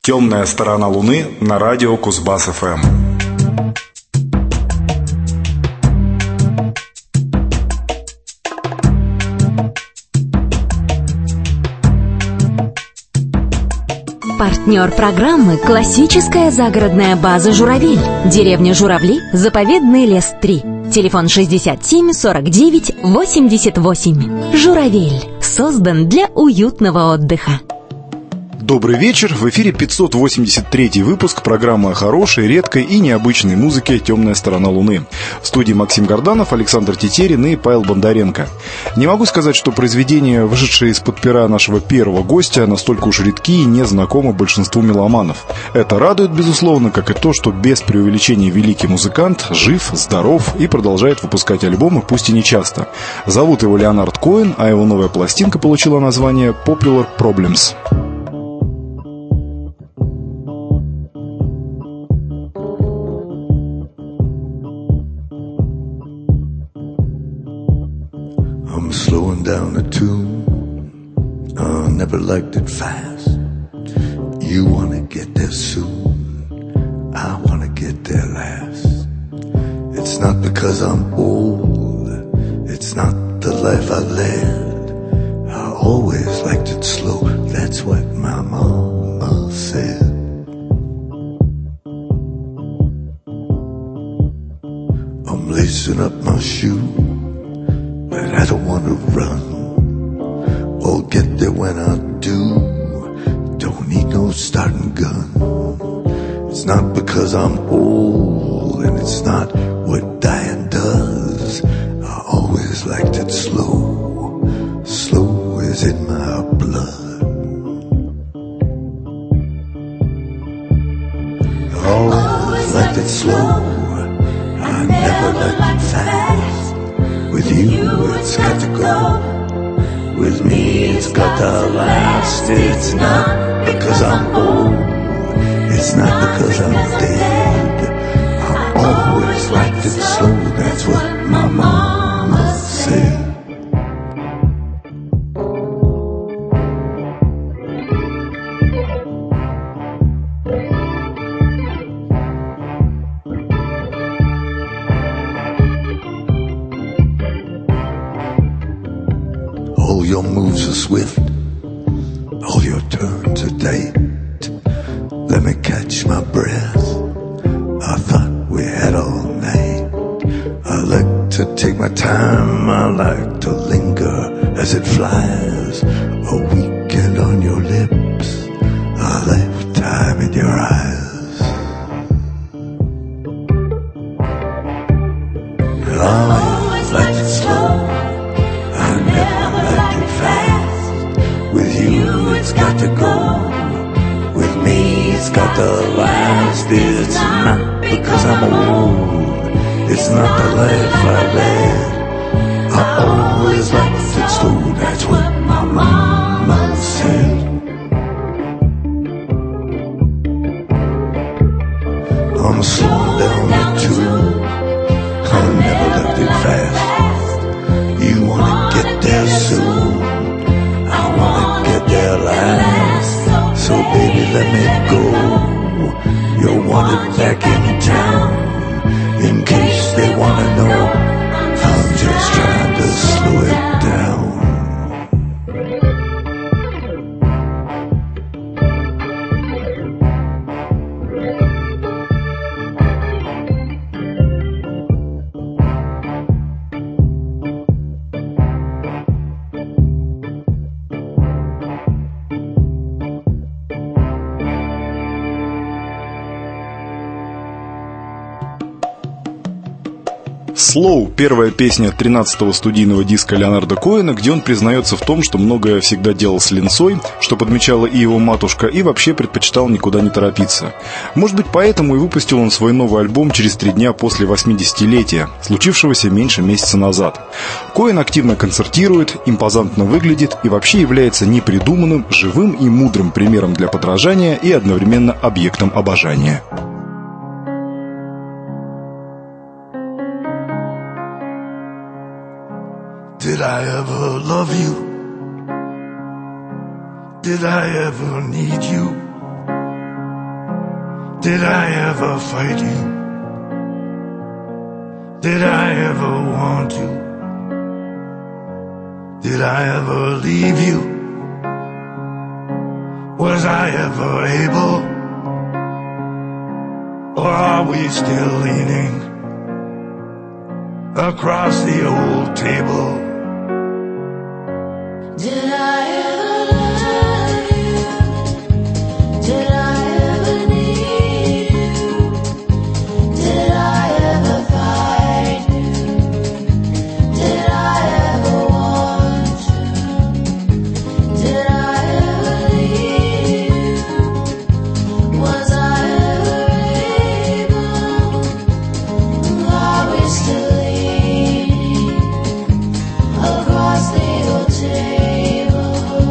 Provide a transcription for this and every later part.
Темная сторона Луны на радио Кузбасс-ФМ. Партнер программы — классическая загородная база «Журавель». Деревня Журавли, заповедный лес 3. Телефон 67 49 88. «Журавель» создан для уютного отдыха. Добрый вечер. В эфире 583 выпуск программы о хорошей, редкой и необычной музыке «Темная сторона Луны». В студии Максим Горданов, Александр Тетерин и Павел Бондаренко. Не могу сказать, что произведения, вышедшие из-под пера нашего первого гостя, настолько уж редки и не знакомы большинству меломанов. Это радует, безусловно, как и то, что без преувеличения великий музыкант жив, здоров и продолжает выпускать альбомы, пусть и не часто. Зовут его Леонард Коэн, а его новая пластинка получила название «Popular Problems». I'm slowing down the tune. I never liked it fast. You wanna get there soon. I wanna get there last. It's not because I'm old. It's not the life I led. I always liked it slow. That's what my mama said. I'm lacing up my shoe, but I don't want to run. I'll get there when I do. Don't need no starting gun. It's not because I'm old, and it's not what dying does. I always liked it slow. Slow is in my blood. I always liked it slow. I never liked it fast. With you, it's got to go. With me, it's got to last. It's not because I'm old. It's not because I'm dead. I always liked it slow. That's what my mama said. All your moves are swift, all your turns are tight. Let me catch my breath. I thought we had all night. I like to take my time, I like to linger as it flies. A weekend on your lips, a lifetime in your eyes. I always liked it slow. I never liked it fast. With you, it's got to go. With me, it's got to last. It's not because I'm old. It's not the life I led. I always liked it slow. That's what my mama said. I'm slowing down the tune. I never liked it fast. You wanna get there soon. I wanna get there last. So baby, let me go. You're wanted back in town. In case they wanna know, I'm just trying to slow it down. «Slow» — первая песня 13-го студийного диска Леонарда Коэна, где он признается в том, что многое всегда делал с линцой, что подмечала и его матушка, и вообще предпочитал никуда не торопиться. Может быть, поэтому и выпустил он свой новый альбом через 3 дня после 80-летия, случившегося меньше месяца назад. Коэн активно концертирует, импозантно выглядит и вообще является непридуманным, живым и мудрым примером для подражания и одновременно объектом обожания. Did I ever love you? Did I ever need you? Did I ever fight you? Did I ever want you? Did I ever leave you? Was I ever able? Or are we still leaning across the old table? Did I ever love you? Did I ever need you? Did I ever fight you? Did I ever want you? Did I ever leave you? Was I ever able? Are we still leaning across the old table?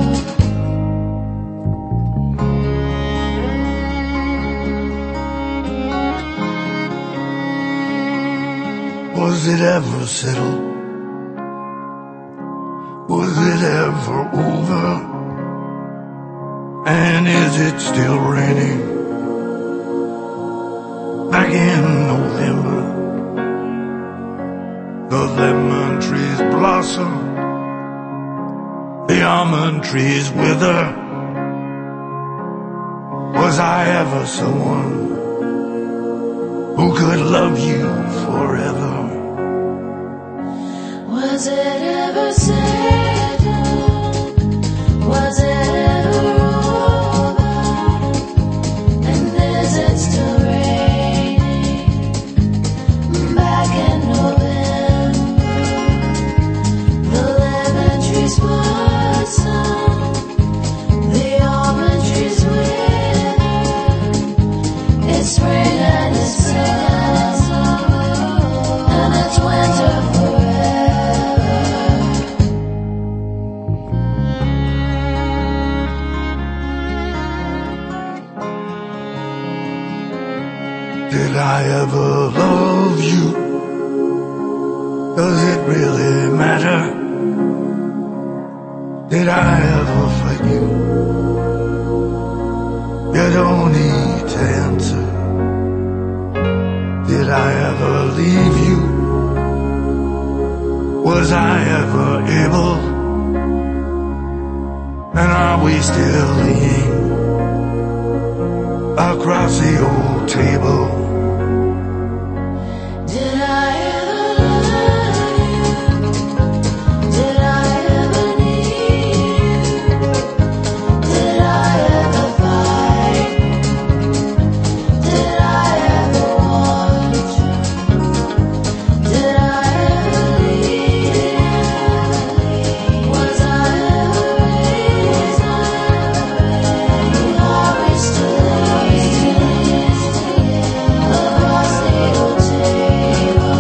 Was it ever settled? Was it ever over? And is it still raining? Back in November, the lemon trees blossom, the almond trees wither. Was I ever someone who could love you forever? Was it ever settled? Was it ever over? And is it still raining? Back in November, the lemon trees blossom, the almond trees wither. It's spring and it's summer, and it's winter forever. Did I ever love you? Does it really matter? Did I ever fight you? You don't need to answer. Did I ever leave you? Was I ever able? And are we still leaning across the old table? Did I ever love you? Did I ever need you? Did I ever fight you? Did I ever want you? Did I ever leave? Was I ever raised? Are we still leaning across the old table?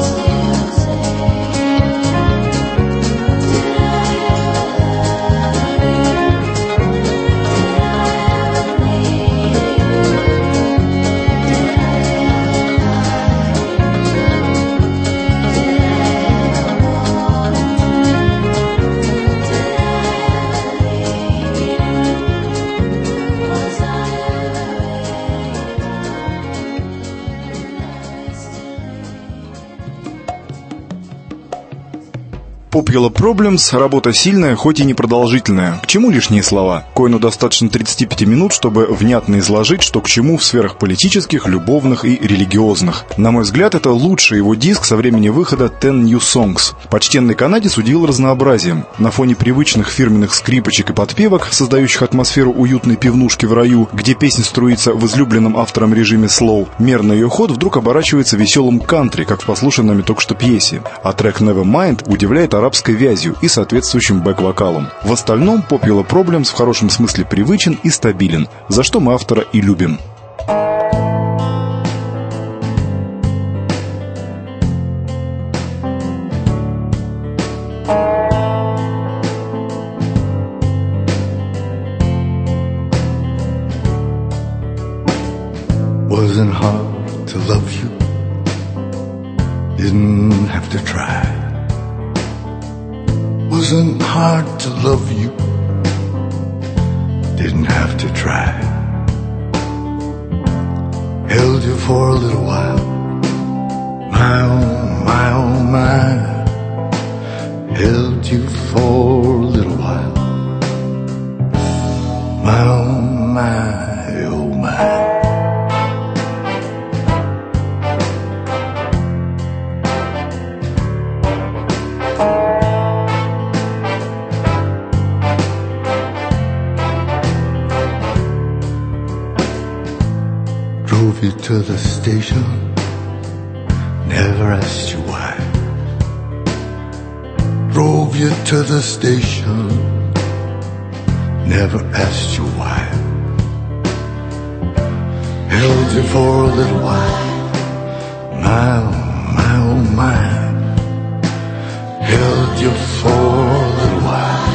Popular Problems – работа сильная, хоть и непродолжительная. К чему лишние слова? Коэну достаточно 35 минут, чтобы внятно изложить, что к чему в сферах политических, любовных и религиозных. На мой взгляд, это лучший его диск со времени выхода Ten New Songs. Почтенный канадец удивил разнообразием. На фоне привычных фирменных скрипочек и подпевок, создающих атмосферу уютной пивнушки в раю, где песня струится в излюбленном автором режиме слоу, мерный ее ход вдруг оборачивается веселым кантри, как в послушанной нами только что пьесе. А трек Nevermind удивляет арабской вязью и соответствующим бэк-вокалом. В остальном Popular Problems в хорошем смысле привычен и стабилен, за что мы автора и любим. Wasn't hard to love you, didn't have to try. Wasn't hard to love you, didn't have to try. held you for a little while. My oh, my oh, my, held you for a little while. My oh, my, oh, my. Drove you to the station, never asked you why. Drove you to the station, never asked you why. Held you for a little while. My oh, my oh, my, held you for a little while.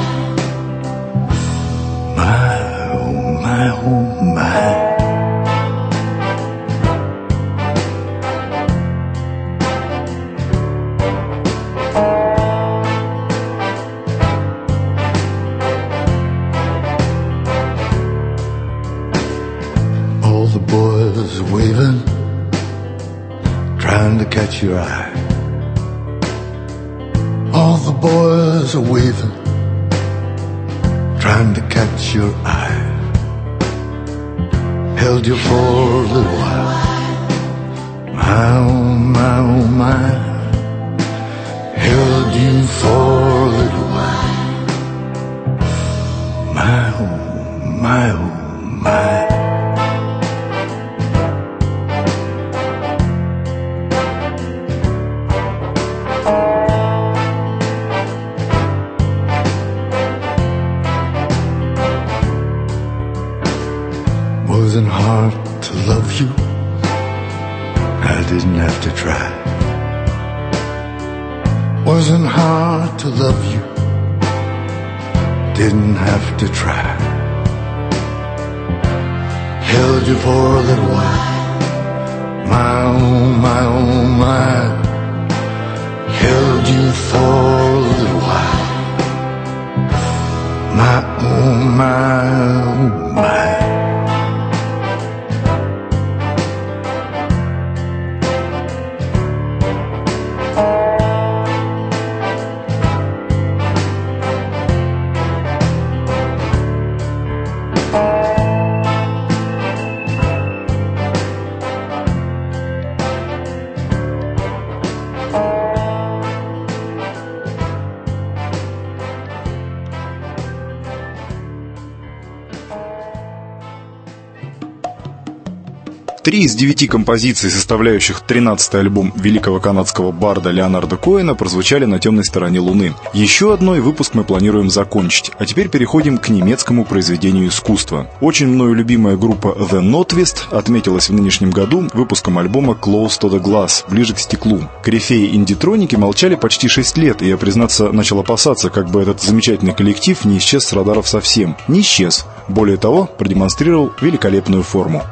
My oh, my oh, my. Waving, trying to catch your eye. All the boys are waving, trying to catch your eye. Held you for a little while. My oh, my oh, my, held you for a little while. My oh, my oh, my. Wasn't hard to love you, I didn't have to try. Wasn't hard to love you, didn't have to try. Held you for a little while. My oh, my oh, my, held you for a little while. My oh, my oh, my. Три из 9 композиций, составляющих 13-й альбом великого канадского барда Леонарда Коэна, прозвучали на темной стороне Луны. Еще одной выпуск мы планируем закончить. А теперь переходим к немецкому произведению искусства. Очень мною любимая группа The Notwist отметилась в нынешнем году выпуском альбома Close to the Glass, ближе к стеклу. Корифеи инди-троники молчали почти 6 лет, и я, признаться, начал опасаться, как бы этот замечательный коллектив не исчез с радаров совсем. Не исчез. Более того, продемонстрировал великолепную форму.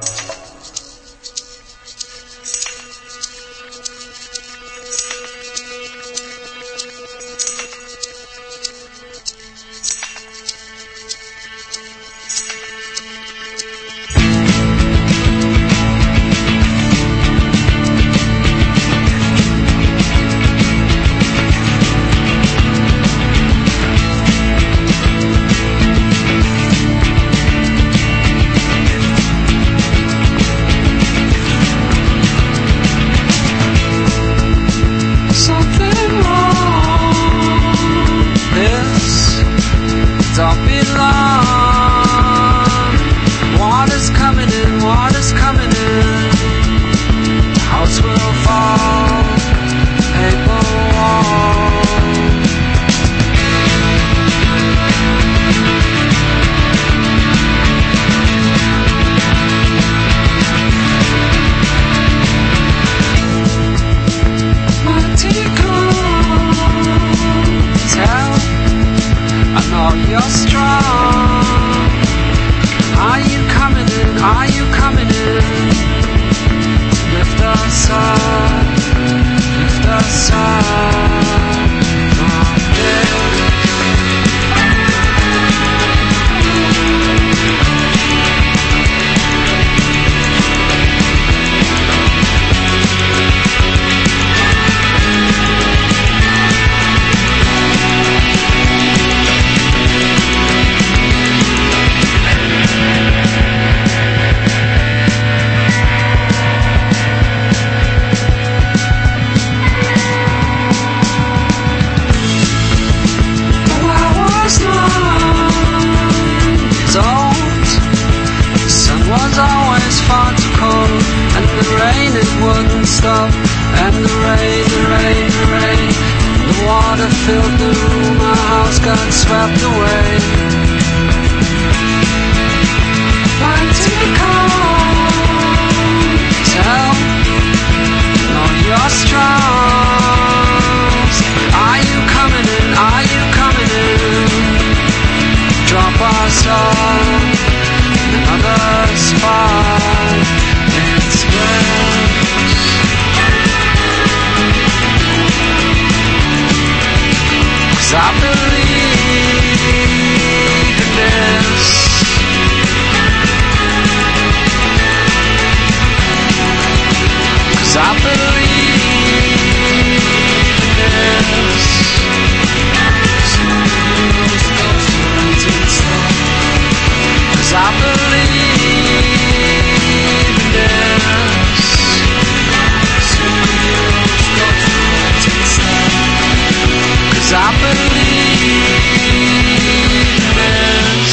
far too cold, and the rain it wouldn't stop, and the rain, the rain, the rain. The water filled the room, our house got swept away. Why take on? Tell, no, you're strong. Are you coming in? Are you coming in? Drop us off in another spot in space. 'Cause I believe in this. 'Cause I believe in this. 'Cause I believe in this. 'Cause I believe in this.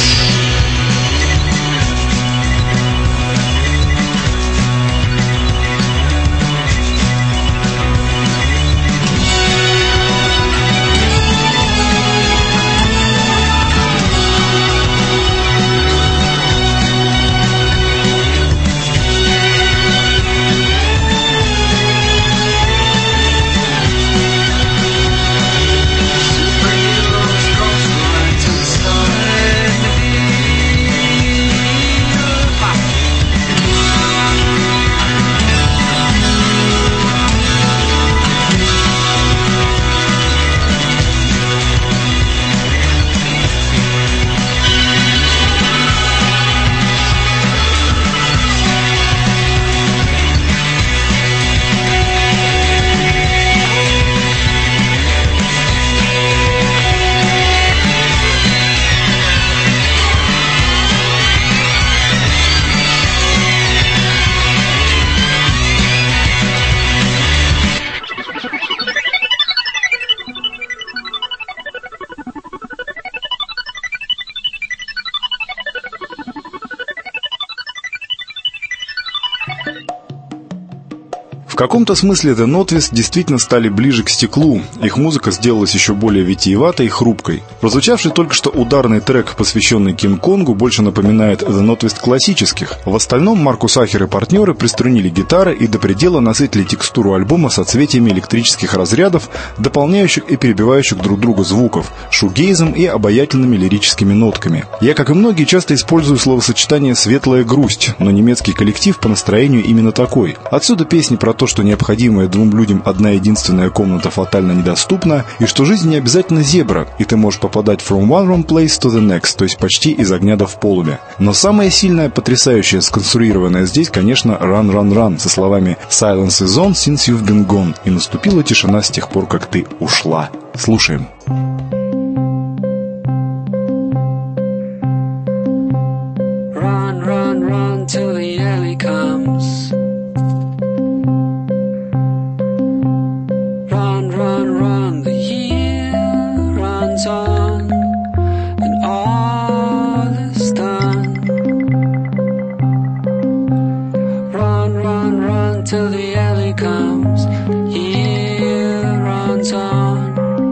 В каком-то смысле The Notwist действительно стали ближе к стеклу. Их музыка сделалась еще более витиеватой и хрупкой. Прозвучавший только что ударный трек, посвященный Кинг-Конгу, больше напоминает The Notwist классических. В остальном Маркус Ахер и партнеры приструнили гитары и до предела насытили текстуру альбома соцветиями электрических разрядов, дополняющих и перебивающих друг друга звуков, шугейзом и обаятельными лирическими нотками. Я, как и многие, часто использую словосочетание «светлая грусть», но немецкий коллектив по настроению именно такой. Отсюда песни про то, что необходимая двум людям одна единственная комната фатально недоступна, и что жизнь не обязательно зебра, и ты можешь попадать from one wrong place to the next, то есть почти из огня до вполуми. Но самое сильное, потрясающее, сконструированное здесь, конечно, Run, Run, Run, со словами Silence is on since you've been gone, и наступила тишина с тех пор, как ты ушла. Слушаем. Run, run, run till the alley comes. Run, run, run, the year runs on, and all is done. Run, run, run till the alley comes, year runs on.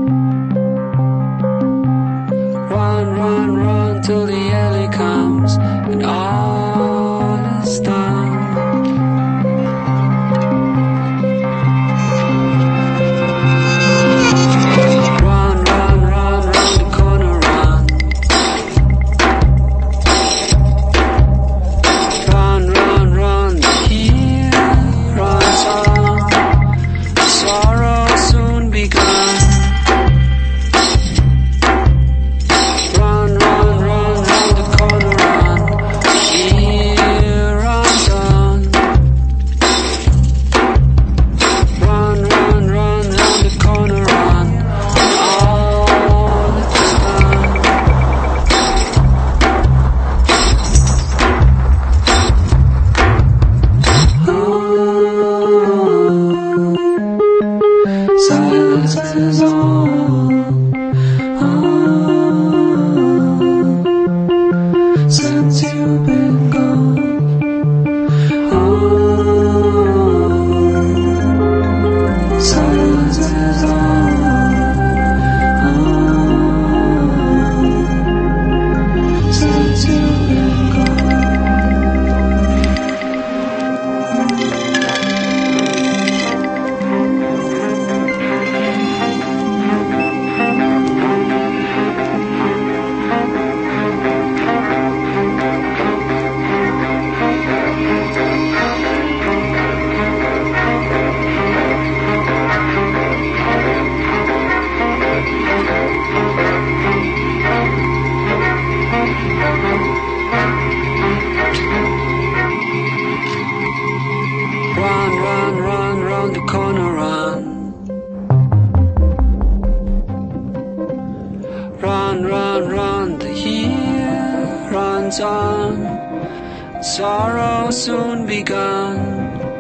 Run, run, run till the alley comes, and all is done. Begun. sorrow soon be gone.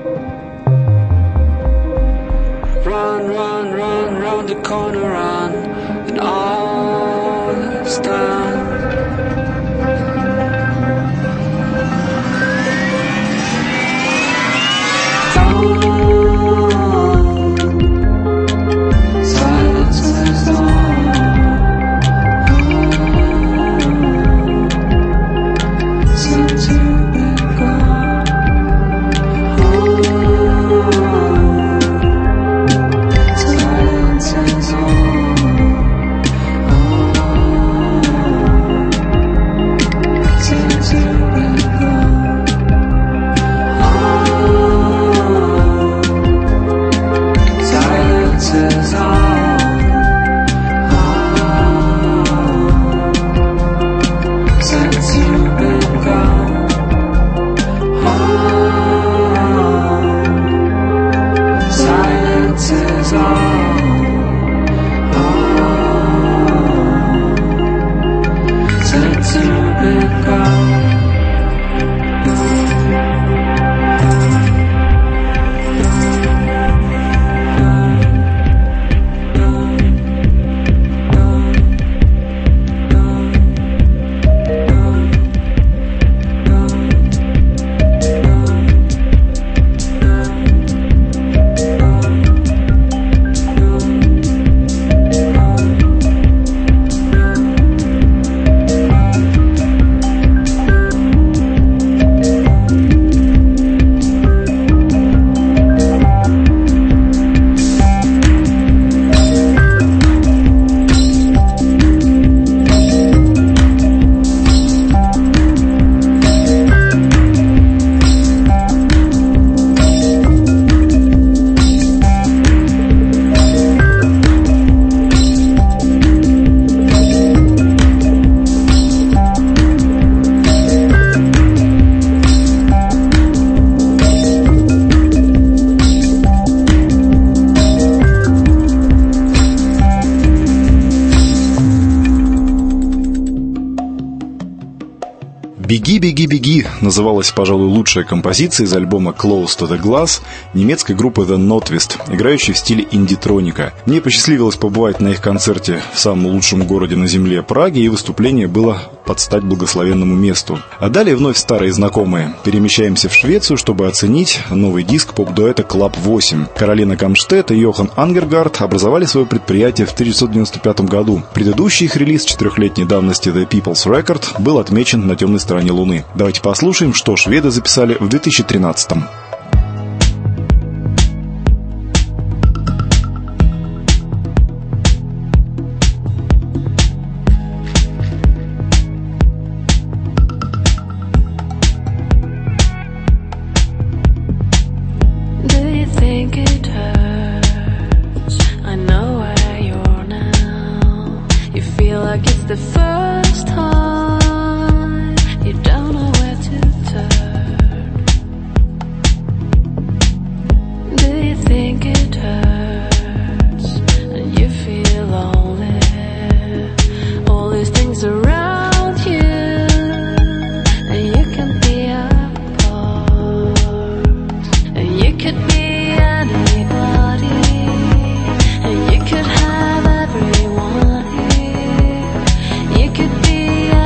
Run, run, run, round the corner, run, and all is done. Silence is all. Since you've been gone. Silence is all. Since you've been gone. Silence is all. Since you've been gone. Silence is all. Since you've been gone. «Беги, беги, беги» называлась, пожалуй, лучшая композиция из альбома «Close to the Glass» немецкой группы The Notwist, играющей в стиле инди-троника. Мне посчастливилось побывать на их концерте в самом лучшем городе на земле Праге, и выступление было под стать благословенному месту. А далее вновь старые знакомые. Перемещаемся в Швецию, чтобы оценить новый диск поп-дуэта Club 8. Каролина Камштедт и Йохан Ангергард образовали свое предприятие в 1995 году. Предыдущий их релиз 4-летней давности The People's Record был отмечен на темной стороне Луны. Давайте послушаем, что шведы записали в 2013-м. You could be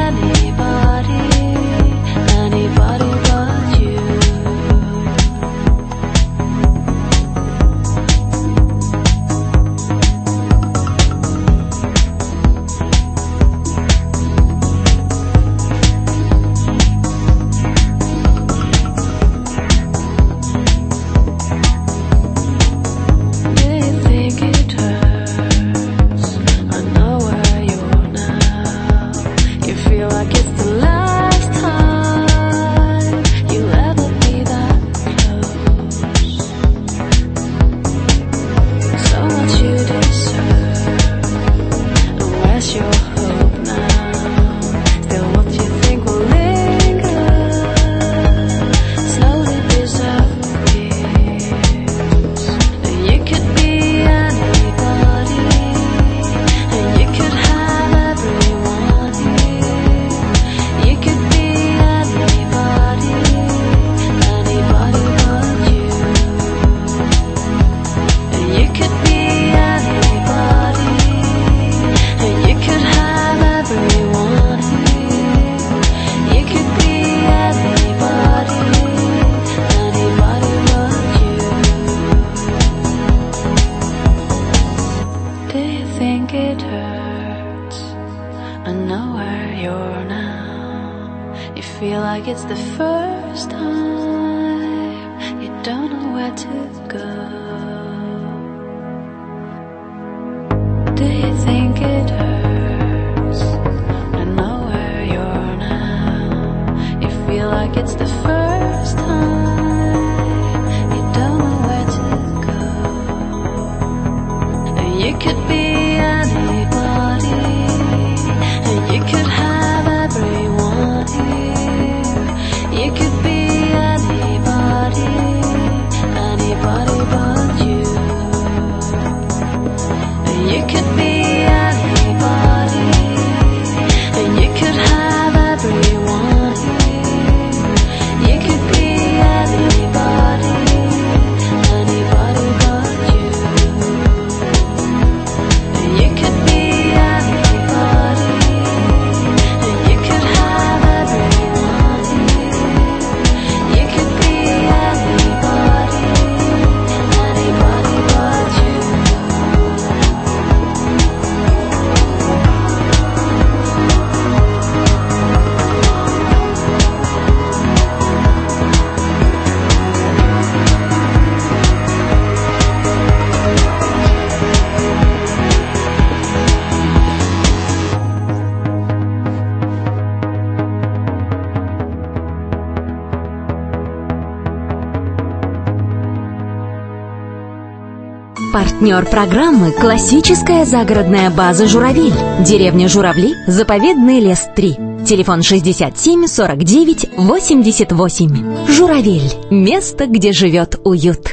it's the first time you don't know where to go. Do you think it hurts to know where you're now? You feel like it's the first time you don't know where to go. And you could be anybody, and you could have everyone here. You could be anybody, anybody but you. And you could be anybody, and you could have everyone here. You could be anybody, anybody but you. And you could be anybody, and you could have everyone here. You could be anybody, anybody but you. Партнер программы – классическая загородная база «Журавель». Деревня Журавли, заповедный лес 3. Телефон 67 49 88. «Журавель» – место, где живет уют.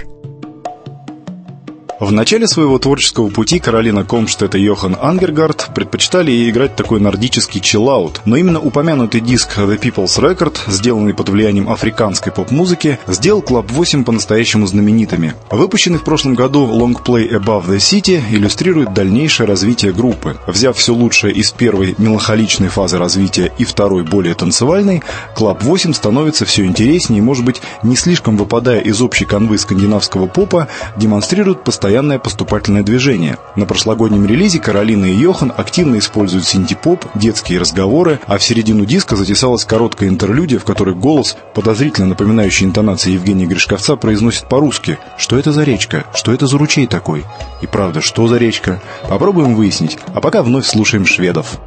В начале своего творческого пути Каролина Компштедт и Йохан Ангергард предпочитали играть такой нордический чиллаут, но именно упомянутый диск The People's Record, сделанный под влиянием африканской поп-музыки, сделал Club 8 по-настоящему знаменитыми. Выпущенный в прошлом году лонгплей Above the City иллюстрирует дальнейшее развитие группы. Взяв все лучшее из первой меланхоличной фазы развития и второй более танцевальной, Club 8 становится все интереснее и, может быть, не слишком выпадая из общей канвы скандинавского попа, демонстрирует постоянное поступательное движение. На прошлогоднем релизе Каролина и Йохан активно используют синти-поп, детские разговоры, а в середину диска затесалась короткая интерлюдия, в которой голос, подозрительно напоминающий интонации Евгения Гришковца, произносит по-русски: «Что это за речка? Что это за ручей такой?» И правда, что за речка? Попробуем выяснить, а пока вновь слушаем шведов.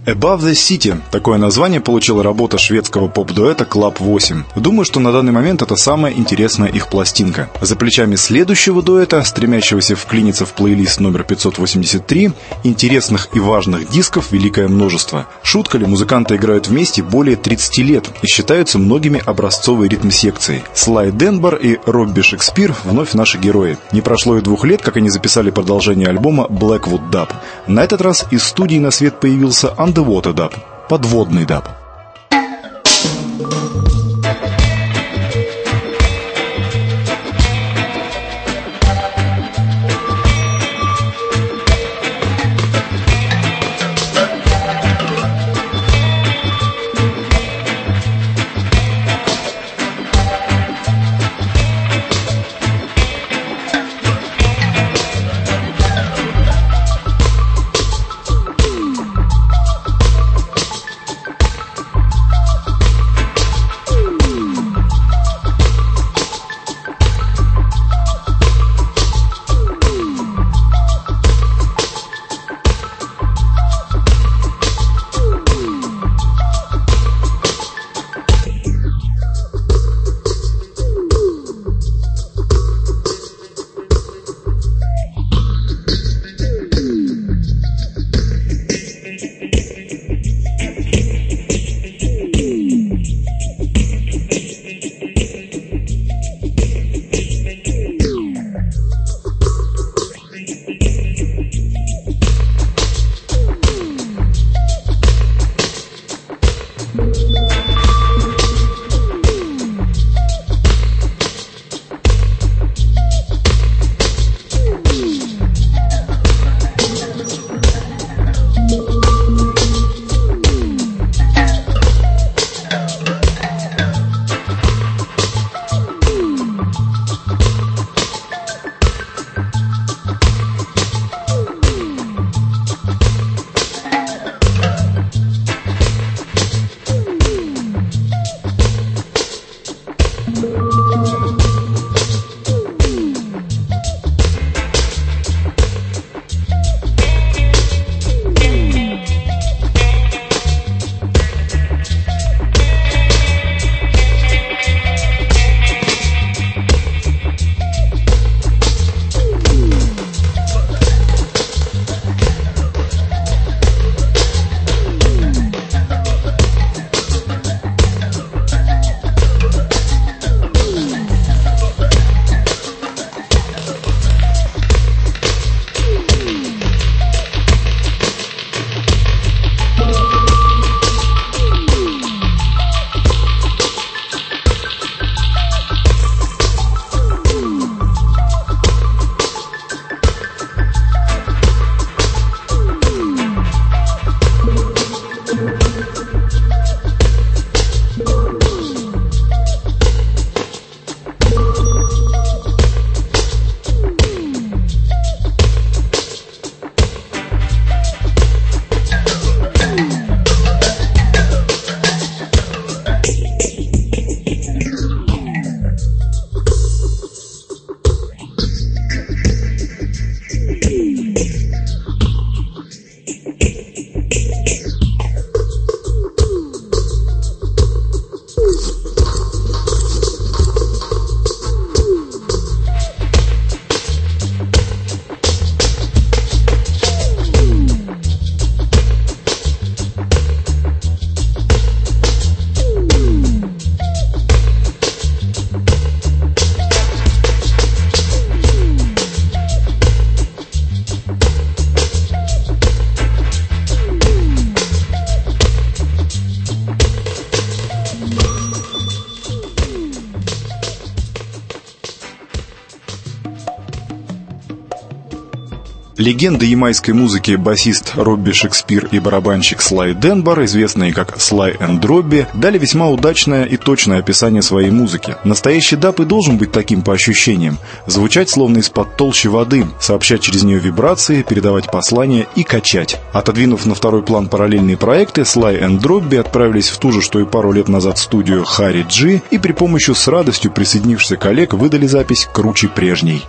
Above the City – такое название получила работа шведского поп-дуэта Club 8. Думаю, что на данный момент это самая интересная их пластинка. За плечами следующего дуэта, стремящегося вклиниться в плейлист номер 583, интересных и важных дисков великое множество. Шутка ли, музыканты играют вместе более 30 лет и считаются многими образцовой ритм-секцией. Слай Денбар и Робби Шекспир вновь наши герои. Не прошло и 2 лет, как они записали продолжение альбома Blackwood Dub. На этот раз из студии на свет появился Underwater Dub, подводный даб. Легенды ямайской музыки басист Робби Шекспир и барабанщик Слай Денбар, известные как Слай энд Робби, дали весьма удачное и точное описание своей музыки. Настоящий даб и должен быть таким по ощущениям. Звучать словно из-под толщи воды, сообщать через нее вибрации, передавать послания и качать. Отодвинув на второй план параллельные проекты, Слай энд Робби отправились в ту же, что и пару лет назад, студию Harry G и при помощи с радостью присоединившихся коллег выдали запись круче прежней.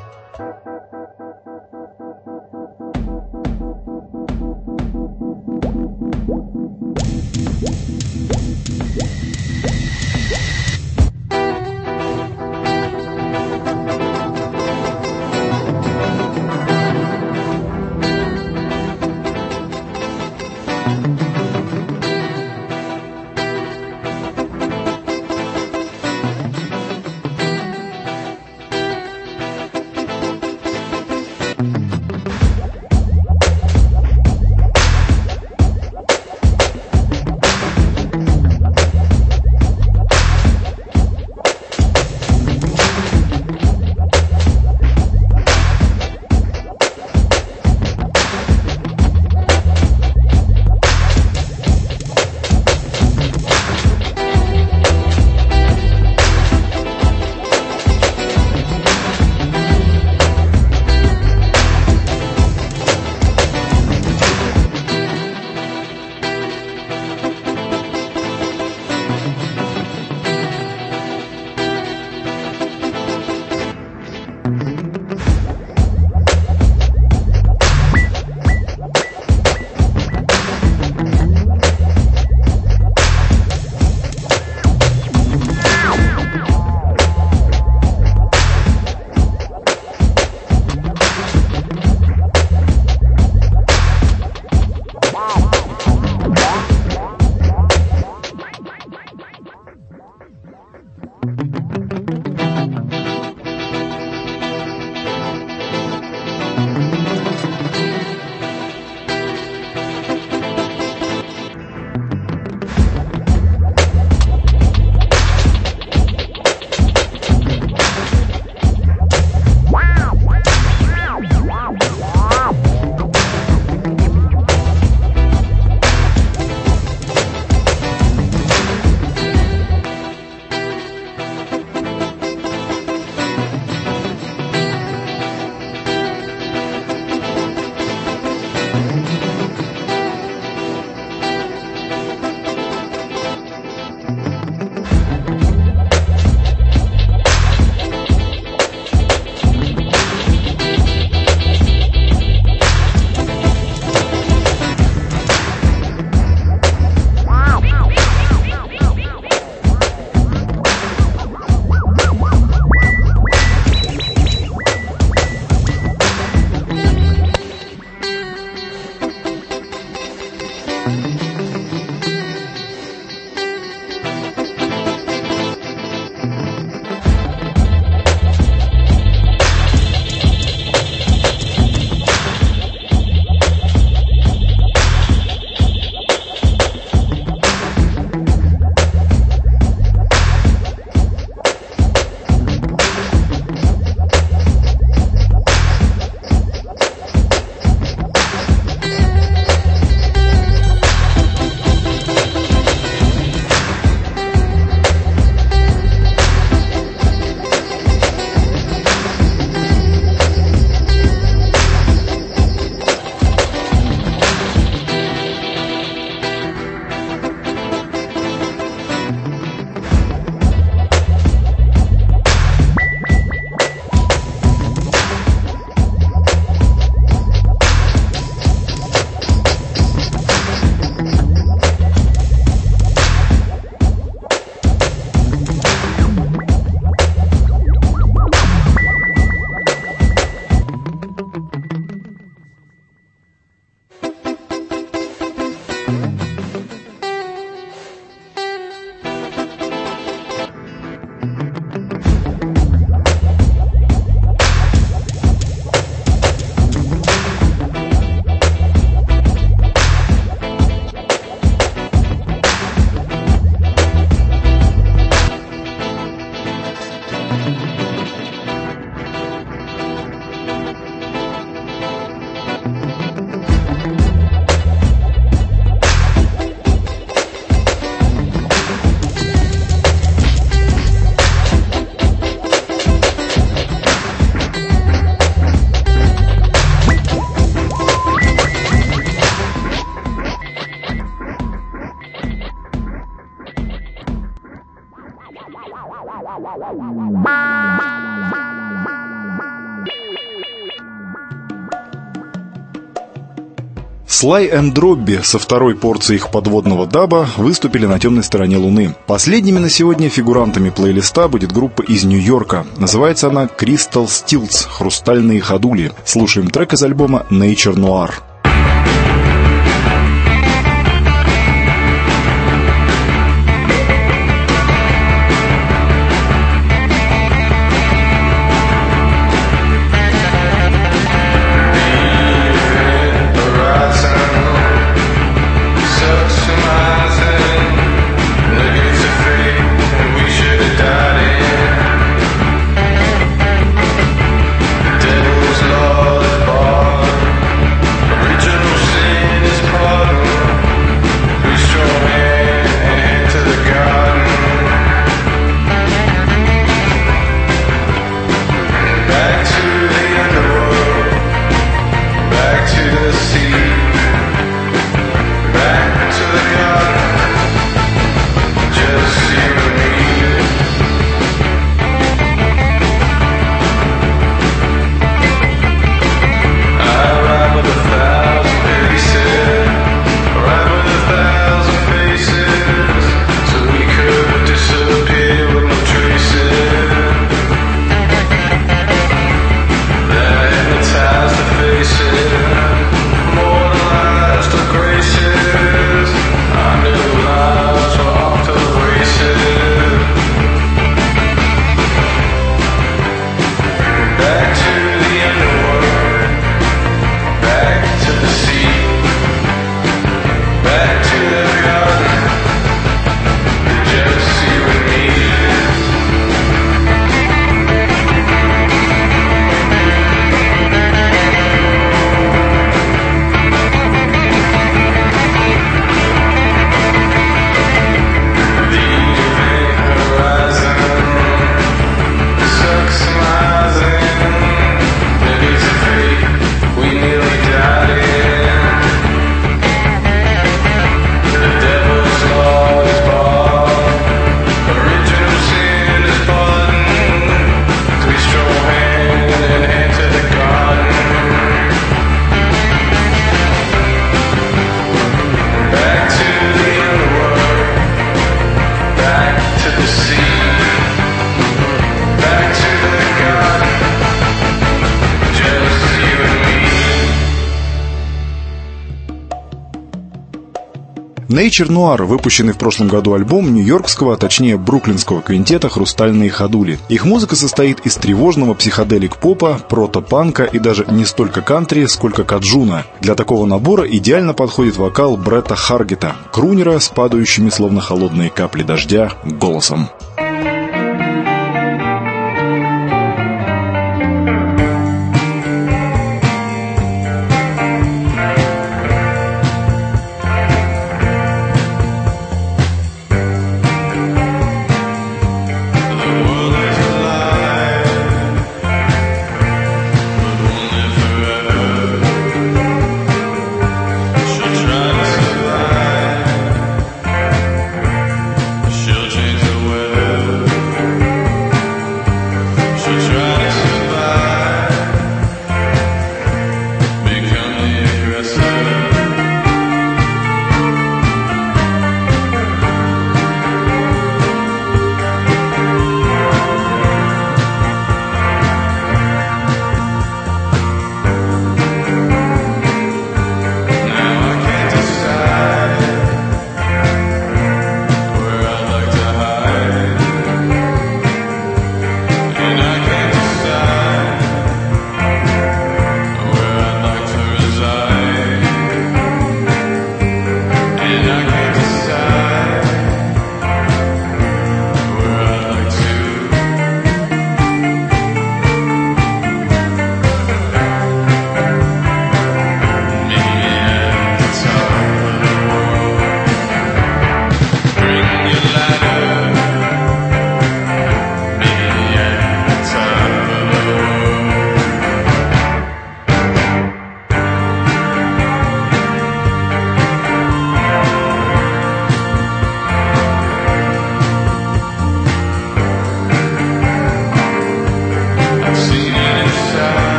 Слай энд Дробби со второй порцией их подводного даба выступили на темной стороне Луны. Последними на сегодня фигурантами плейлиста будет группа из Нью-Йорка. Называется она Crystal Stilts – «Хрустальные ходули». Слушаем трек из альбома Nature Noir. Nature Noir, выпущенный в прошлом году альбом нью-йоркского, а точнее бруклинского квинтета «Хрустальные ходули». Их музыка состоит из тревожного психоделик-попа, прото-панка и даже не столько кантри, сколько каджуна. Для такого набора идеально подходит вокал Бретта Харгета, крунера с падающими словно холодные капли дождя голосом. She'll change the weather.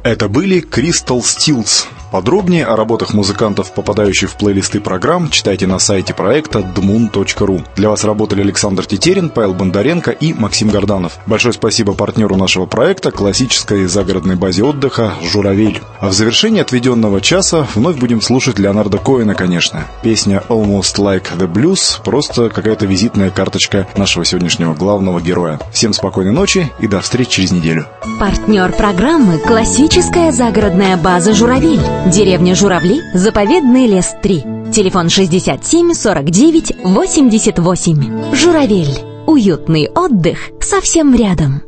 Это были Crystal Stills. Подробнее о работах музыкантов, попадающих в плейлисты программ, читайте на сайте проекта dmoon.ru. Для вас работали Александр Тетерин, Павел Бондаренко и Максим Горданов. Большое спасибо партнеру нашего проекта, классической загородной базе отдыха «Журавель». А в завершении отведенного часа вновь будем слушать Леонарда Коэна, конечно. Песня «Almost Like the Blues» — просто какая-то визитная карточка нашего сегодняшнего главного героя. Всем спокойной ночи и до встречи через неделю. Партнер программы — классическая загородная база «Журавель». Деревня Журавли, заповедный лес 3. Телефон 67 49 88. Журавель. Уютный отдых совсем рядом.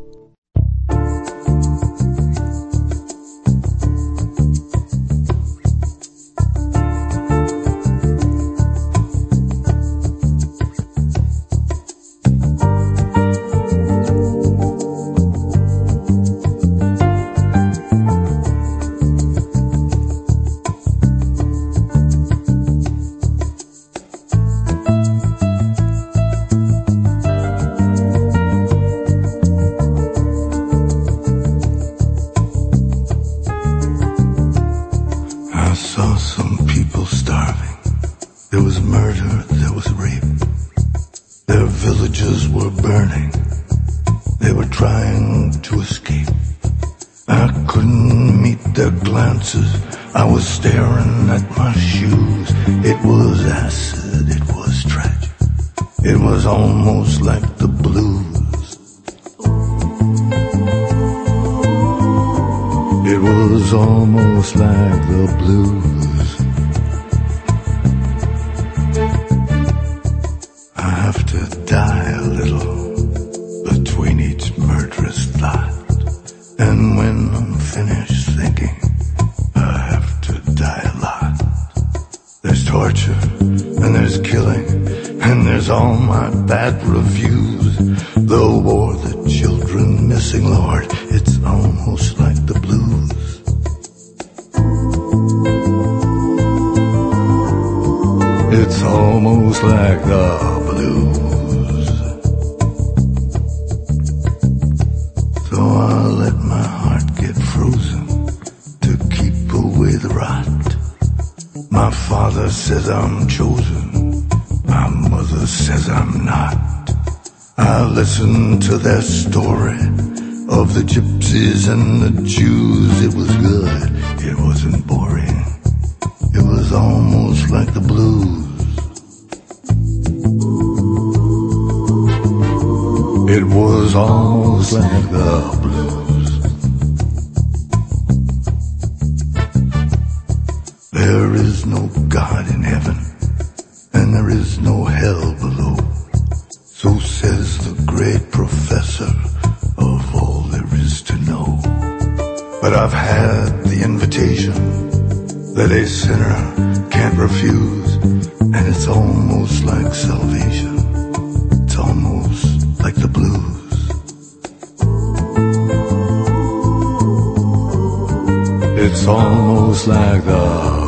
I was staring at my shoes. It was acid, it was tragic. It was almost like the blues. It was almost like the blues. I have to die a little between each murderous thought. And when I'm finished thinking, die a lot. There's torture, and there's killing, and there's all my bad reviews. The war, the children missing, Lord, it's almost like the blues. It's almost like the blues. So I'll let my heart get frozen to keep away the rot. My father says I'm chosen, my mother says I'm not. I listen to their story of the gypsies and the Jews. It was good, it wasn't boring. It was almost like the blues. It was almost like the blues. There is no God in heaven, and there is no hell below. So says the great professor of all there is to know. But I've had the invitation that a sinner can't refuse, and it's almost like salvation. It's almost like the blues. It's almost like the